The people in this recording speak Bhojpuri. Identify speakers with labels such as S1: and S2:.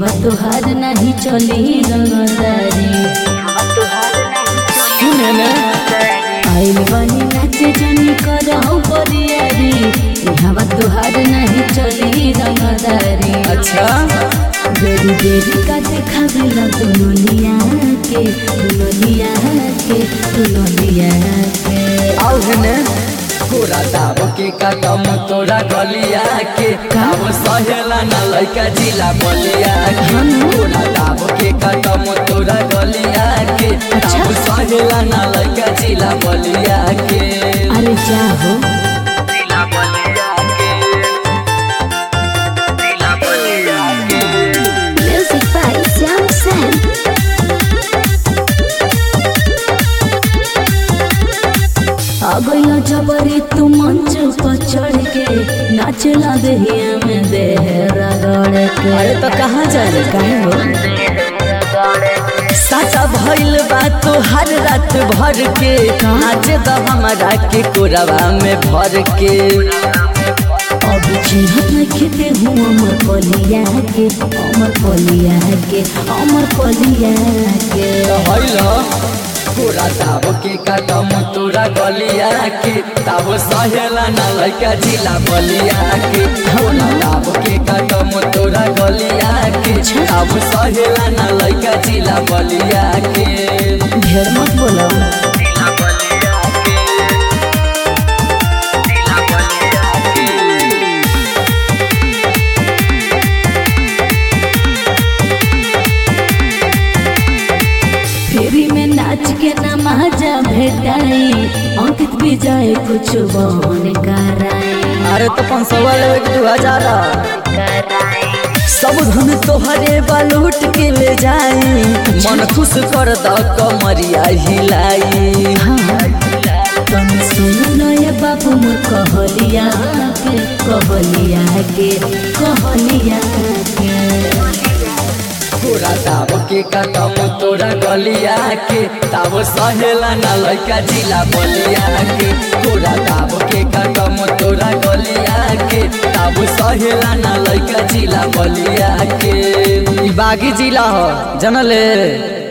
S1: हवा तुहार नहीं चली रंगदारी
S2: सुने ने
S1: आइल बनी नाचे जनी करहु बरियारी हवा तुहार नहीं चली रंगदारी
S2: अच्छा
S1: बेरी बेरी का देखा गला दुनिया के
S2: आओ ने पूरा दाब के कदम तोरा गलिया के काम सहेला ना लइका जिला बलिया के पूरा दाब के कदम तोरा गलिया के काम सहेला ना लइका जिला बलिया के
S1: अरे जाओ
S2: जिला बलिया के जिला बलिया के
S1: म्यूजिक बाय श्याम सैन अगला जबरी तू मंच पर चढ़ के नाचला दहिया में देहरा गड़ के
S2: अरे तो कहाँ जाए
S1: काहे हो
S2: साचा भइल बा तो हर रात भर के नाच द हमरा के कोरवा में भर के
S1: अब चिन्हत नहीं खेते हूँ अमर कलिया के
S2: भइल पूरा दाब के कदम तोरा गलिया के तब सहेला ना लइका जिला बलिया के पूरा दाब के कदम तोरा गलिया के तब सहेला ना लइका जिला बलिया के
S1: ढेर मत बोलो
S2: जिला बलिया के जिला बलिया के
S1: फेरी में नाच के नमाजा भेटाई अंकित भी जाए कुछ बहन कराई
S2: अरे तो 500 लेवे के 2000 सब धन तोहरे बालूट के ले जाई मन खुश कर द कमरिया हिलाई
S1: तुम सुन लो ये बाबू मोर कहलिया के
S2: पूरा दाब के कदम तोरा गलिया के तब सहेला ना लइका जिला बलिया के पूरा दाब के कदम तोरा गलिया के तब सहेला ना लइका जिला बलिया के ई बागी जिला हो जनले।